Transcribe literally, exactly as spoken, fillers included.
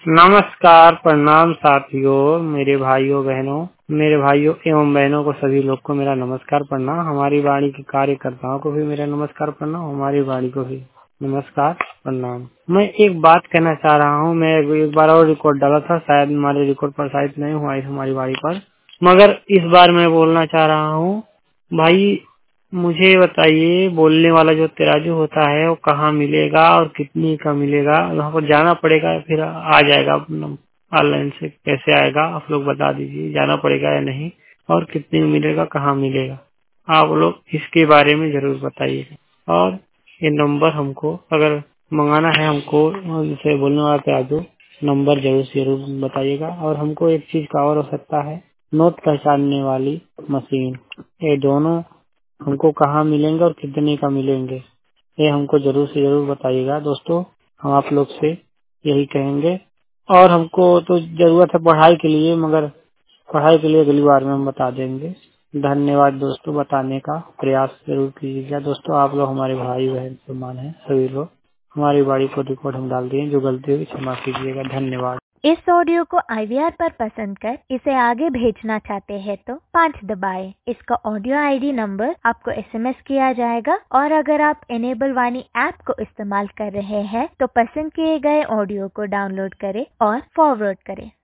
नमस्कार, प्रणाम साथियों, मेरे भाइयों बहनों मेरे भाइयों एवं बहनों को सभी लोग को मेरा नमस्कार प्रणाम। हमारी वाणी के कार्यकर्ताओं को भी मेरा नमस्कार प्रणाम, हमारी वाणी को भी नमस्कार प्रणाम। मैं एक बात कहना चाह रहा हूँ। मैं एक बार और रिकॉर्ड डाला था, शायद हमारे रिकॉर्ड पर शायद नहीं हुआ इस हमारी वाणी पर, मगर इस बार मैं बोलना चाह रहा हूँ। भाई मुझे बताइए, बोलने वाला जो तराजू होता है वो कहाँ मिलेगा और कितनी का मिलेगा? वहाँ पर जाना पड़ेगा या फिर आ जाएगा ऑनलाइन से? कैसे आएगा आप लोग बता दीजिए, जाना पड़ेगा या नहीं, और कितने में मिलेगा, कहाँ मिलेगा? आप लोग इसके बारे में जरूर बताइएगा। और ये नंबर हमको अगर मंगाना है, हमको जैसे बोलने वाला तराजू, नंबर जरूर से जरूर बताइएगा। और हमको एक चीज का और आवश्यकता है, नोट पहचानने वाली मशीन। ये दोनों हमको कहाँ मिलेंगे और कितने का मिलेंगे, ये हमको जरूर से जरूर बताइएगा दोस्तों। हम आप लोग से यही कहेंगे। और हमको तो जरूरत है पढ़ाई के लिए, मगर पढ़ाई के लिए अगली बार में हम बता देंगे। धन्यवाद दोस्तों, बताने का प्रयास जरूर कीजिएगा दोस्तों। आप लोग हमारे भाई बहन समान हैं, सभी लोग। हमारी बाड़ी को रिकॉर्ड हम डाल दिए, जो गलती हुई क्षमा कीजिएगा। धन्यवाद। इस ऑडियो को आई वी आर पर पसंद कर इसे आगे भेजना चाहते हैं तो पाँच दबाएं। इसका ऑडियो आई डी नंबर आपको एस एम एस किया जाएगा। और अगर आप एनेबल वाणी ऐप को इस्तेमाल कर रहे हैं तो पसंद किए गए ऑडियो को डाउनलोड करें और फॉरवर्ड करें।